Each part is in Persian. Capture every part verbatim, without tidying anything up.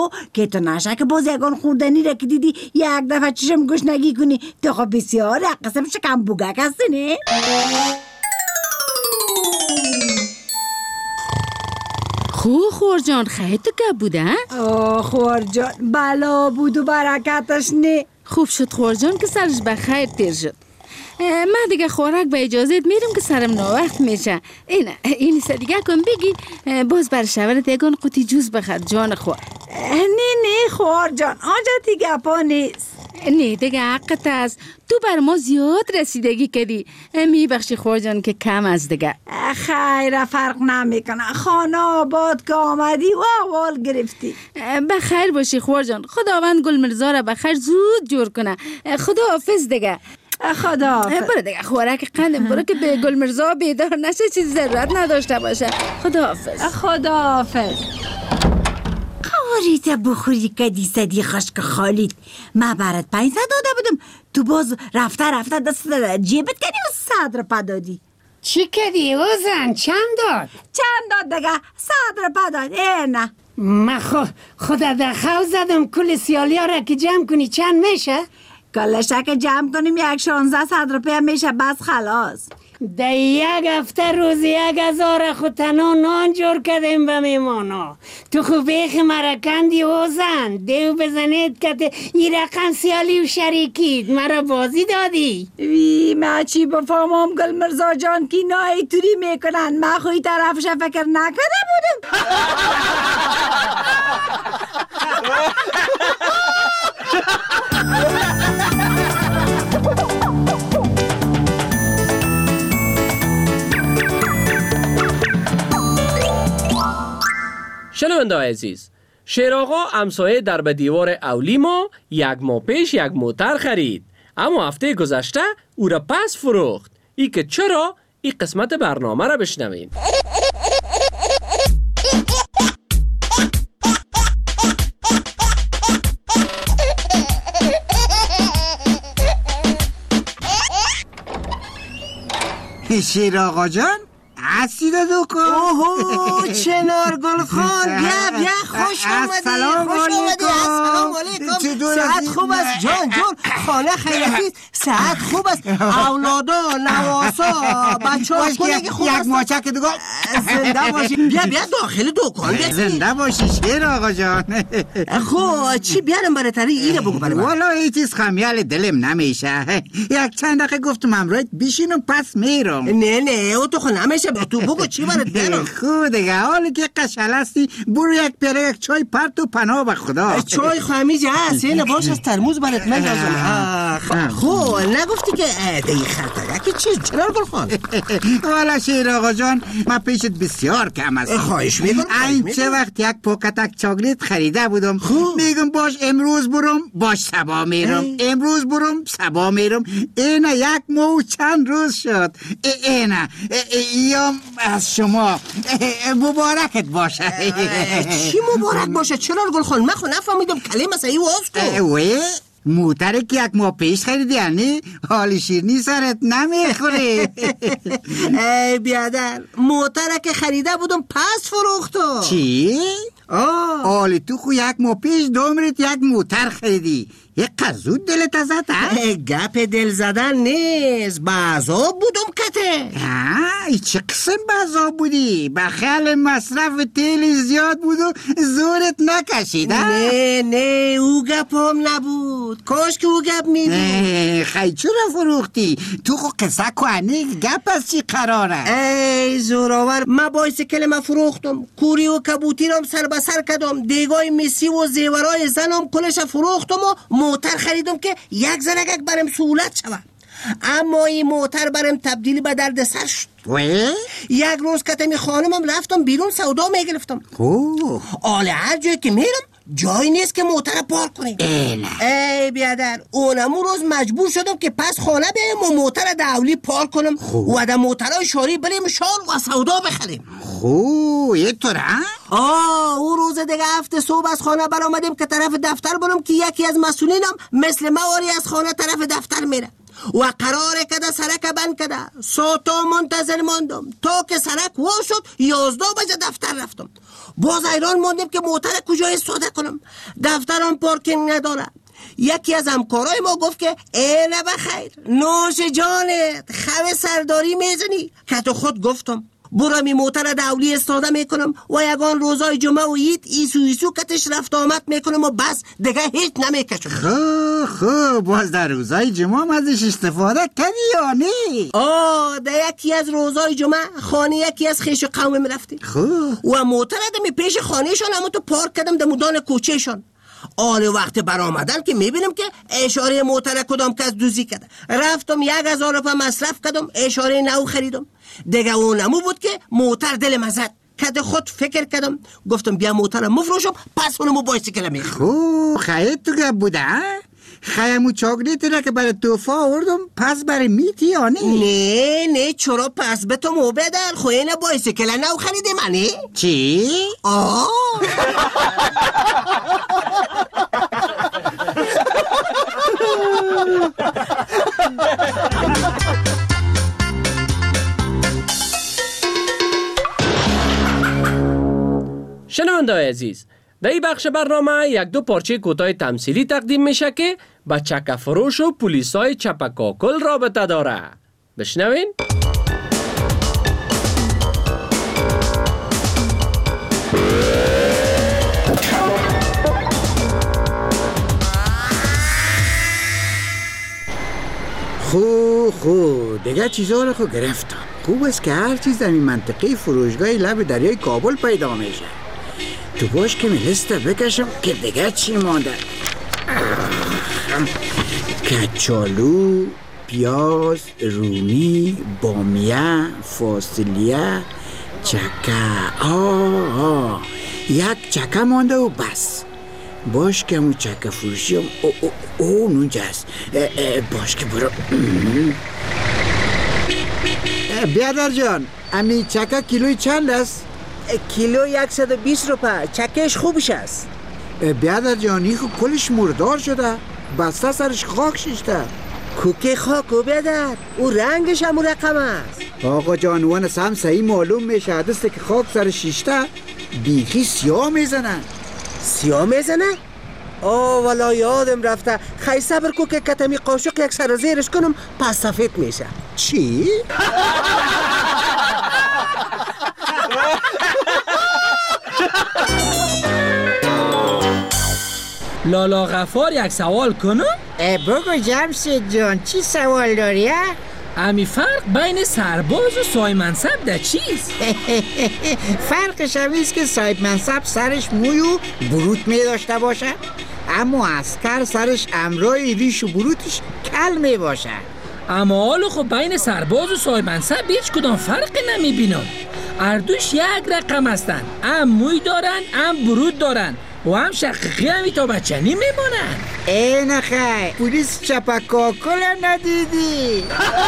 که تو نشه که باز یگان خوردنی را که دیدی یک دفعه چشم گشنگی کنی. تو خب بسیار قسم شکم بوگک هستی نه؟ خو خور جان خیلی تو گپ بوده؟ آه خور جان بلا بود و برکتش نه. خوب شد خور جان که سرش به خیر تیر شد. من دیگه خوراک به اجازت میرم که سرم ناوقت میشه. این این سه دیگه کن بگی باز بر شورت یگان قوطی جوز بخور جان خور. نه نه خور جان آنجا دیگه پا نیست. نه دیگه حقت است. تو بر ما زیاد رسیدگی کردی. میبخشی خور جان که کم از دیگه. خیر فرق نمیکنه. خانه آباد که آمدی و اول گرفتی. بخیر باشی خور جان. خداوند گل مرزا را بخیر زود جور کنه. خدا حافظ دیگه. خدا حافظ. برو دیگه خوراک قندم برو که به گل مرزا بیدار نشه چیز ضرورت نداشته باشه. خدا حافظ. خدا حافظ. قواریت بخوری که دی صدی خشک خالید. من برات پنج داده بودم تو باز رفته رفته دست جیبت کردی و صد رو پا دادی. چی کردی اوزن؟ چند داد؟ چند داد دیگه؟ صد رو پا داد. ای نه من خو خدا در خو زدم کل سیالی ها را که جمع کنی چند میشه؟ کلشه که جمع کنیم یک شانزده صد روپیه میشه بس خلاص. در یک هفته روزی یک هزار خود تنها نان جور کردیم به میمانا. تو خوب بیخ مرکندی اوزن دیو بزنید که این رقم سیالی و شریکید مرا بازی دادی. وی من چی بفهمم گل مرزا جان که اینا ایتوری میکنن. من خوی طرفش فکر نکرده بودم. شنونده عزیز، شیر آقا همسایه در به دیوار اولیما یک ماه پیش یک موتر خرید، اما هفته گذشته او را پس فروخت. ای که چرا؟ این قسمت برنامه را بشنوین. شیر آقا جان هستی دادو کن. اوهو چنار گل خان بیا بیا خوش آمدی. السلام علیکم. السلام علیکم. صحت خوب است جان جان خانه خیلی صحت خوب است. اولادا نواسا بچه ها کلگی خوب است. یک ماچک دیگه زنده باشی. بیا بیا داخل دکان بیا زنده باشی شیر آقا جان. خب چی بیارم برای تری اینه بگو برای من. والا هیچ چیز خمیال دلم نمیشه. یک چند دقیقه گفتم امروز بشینم پس میرم. نه نه او تو خود نمیشه. تو بگو چی برات بیارم. خوب دیگه حالی که قشل هستی برو یک پیاله یک چای پرت و پناه به خدا. چای خمیج هست اینه باش از ترموز برات میندازم. خب نگفتی که دی خرطگه چیز چرا گل خان. والا شیر آقا جان من پیشت بسیار کم است. خواهش میکنم. این چه وقت یک پاکتک چاکلیت خریده بودم میگم باش امروز برم باش سبا میرم امروز برم سبا میرم. اینه یک ماه چند روز شد. اینه یا از شما مبارکت باشه. چی مبارک باشه چرا گل خان؟ من خود نفهمیدم کلمه صحیح واست کو. وی موتره که یک ماه پیش خریدی یعنی حالی شیرنی سرت نمیخوری. ای بیادر موتره که خریده بودم پس فروختم. چی؟ آه حالی تو خو یک ماه پیش دومریت یک موتر خریدی. یک قزود دلت ازت ها؟ گپ دل زدن نیست بازا بودم کته. ای چه قسم بازا بودی؟ بخیال مصرف تیل زیاد بود و زورت نکشید. نه نه او گپ هم نبود. کاش که او گپ می بود. خیلی چرا فروختی؟ تو خو قصه کنی گپ از چی قراره؟ ای زوراور من باعث کلمه فروختم. کوری و کبوتی رم سر به سر کدم. دیگای میسی و زیورای زنم کلش فروختم و موتر خریدم که یک زنگک برم سهولت شود. اما این موتر برم تبدیلی به درد سر شد. یک روز که می خانمم رفتم بیرون سودا می گرفتم. آله هر جایی که میرم جایی نیست که موتر پارک کنیم. ای بیادر اونمو روز مجبور شدم که پس خانه بیایم و موتر دولی پارک کنم و در موترهای شاری بریم شال و سودا بخریم. خوب یک طور ها؟ آه او روز دیگه هفته صبح از خانه برآمدیم که طرف دفتر برم که یکی از مسئولینم مثل مواری از خانه طرف دفتر میره و قراره کده سرک بند کده. ساتا منتظر ماندم تا که سرک وا شد یازده بجه دفتر رفتم. باز ایران موندیم که موتر کجا استفاده کنم. دفترم پارکینگ نداره. یکی از همکارای ما گفت که اینه بخیر نوش جانت خواه سرداری میزنی که تو خود گفتم برم این موتر دولی استفاده میکنم و یگان روزای جمعه و عید ایسو ایسو کتش رفت آمد میکنم و بس دیگه هیچ نمیکشم. خب خب باز در روزای جمعه هم ازش استفاده کردی یا نه؟ آه در یکی از روزای جمعه خانه یکی از خیش قوم میرفتی خب و موتر دمی پیش خانهشان اما تو پارک کردم در مدان کوچهشان. آل وقت برآمدن که میبینم که اشاره موتر کدام کس دوزی کرده. رفتم یک هزار روپه مصرف کردم اشاره نو خریدم. دیگه اون نمو بود که موتر دل مزد کده. خود فکر کردم گفتم بیا موتر مفروشم پس اونمو بایسیکل میخرم. خب خیلی تو گپ بوده ها؟ خیمو چاکلیتی را که برای توفا آوردم پس برای میتی یا نه؟ نه نه چرا پس به تو مو بدر خو اینه بایسیکل نو خریده منی؟ چی؟ آه شنونده‌های عزیز، در این بخش برنامه یک دو پارچه کوتاه تمثیلی تقدیم میشه که با چکه فروش و پلیسای چپکاکل رابطه داره. بشنوین. خو خو دیگه چیزا رو خو گرفتم. خوب است که هر چیز در این منطقه فروشگاه لب دریای کابل پیدا میشه. تو باش که می لیست بکشم که دیگه چی مانده. کچالو، پیاز، رومی، بامیه، فاصلیه، چکه. آه آه یک چکه مانده و بس. باش که همون چکه فروشی هم او او او نونجاست. باش که برو. بیادر جان امی چکه کیلوی چند است؟ کیلو یکصد و بیست روپه. چکش خوبش است. بیادر جان این خود کلش مردار شده بسته سرش خاک شیشته. کوکه خاک و بیادر او رنگش همون رقم است. آقا جان وان هم صحیح معلوم میشه حدسته که خاک سرش شیشته بیخی سیاه میزنه. سیاه میزنه؟ آه والا یادم رفته. خیلی صبر کو که کتمی قاشق یک سر زیرش کنم پس سفید میشه. چی؟ لالا غفار یک سوال کنم؟ بگو جمشید جان چی سوال داری؟ امی فرق بین سرباز و صاحب منصب در چیست؟ فرقش همیست که صاحب منصب سرش موی و بروت می داشته باشه، اما عسکر سرش امرای ریش و بروتش کل می باشه. اما حالا خب بین سرباز و صاحب منصب هیچ کدام فرق نمی بینم. اردوش یک رقم هستن، هم موی دارن هم برود دارن و هم شقیقی همی تا بچنی میمونن. ای نخیر پولیس چپکاکل هم ندیدی؟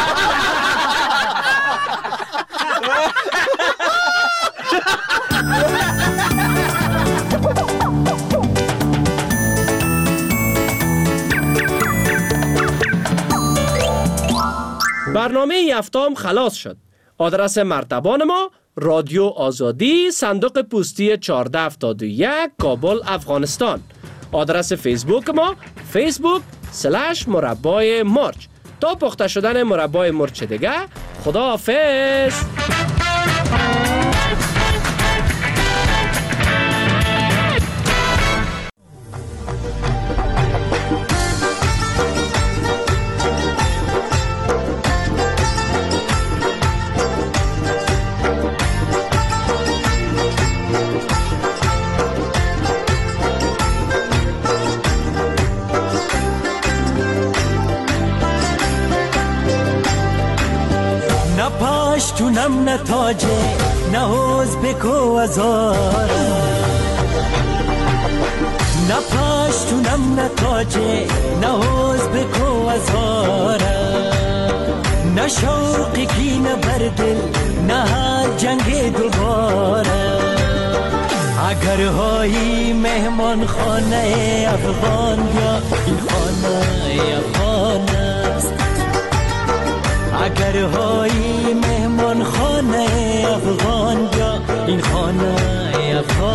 برنامه یفتام خلاص شد. آدرس مرتبان ما رادیو آزادی صندوق پستی چهارده هفتاد و یک کابل افغانستان. آدرس فیسبوک ما فیسبوک سلش مربای مرچ. تا پخته شدن مربای مرچ دیگه خدا حافظ. پاشتونم نه تاجه نه حوز بکو ازارم، نه پاشتونم نه تاجه نه حوز بکو ازارم، نه شوقی کی نه بردل نه هر جنگ دوباره. اگر هایی مهمان خانه افغان یا این خانه افغان است، اگر هایی مهمان خانه افغان یا این خانه افغان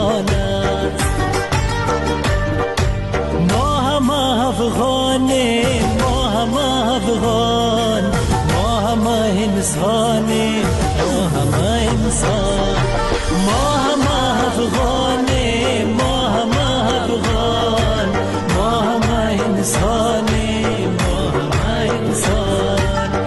انسانی ما همه انسان ما همه افغانی ما همه افغان ما همه انسانی ما همه انسان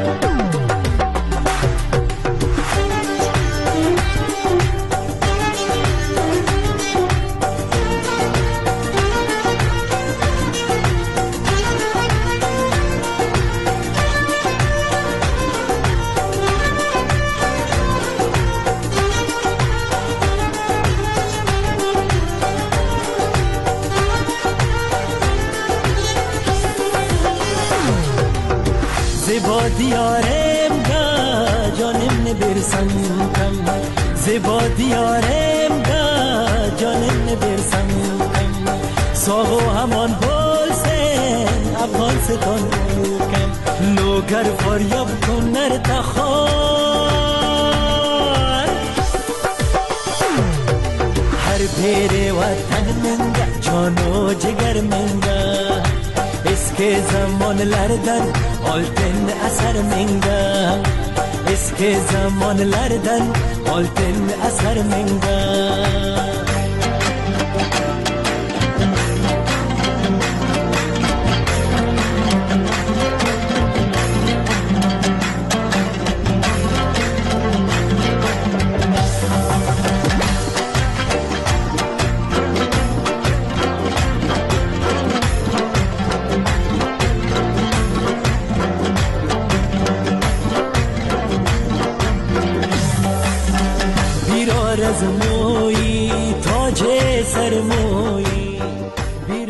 زیبا دیارم دا جانم نبرسم کم زیبا دیارم دا جانم نبرسم کم ساغو همان بولسن افغان ستان کم لوگر فاریاب کن نر تخار هر پیر وطن منگا جانو جگر منگا اسکی zamonlardan oltin asar menga eski zamonlardan oltin asar menga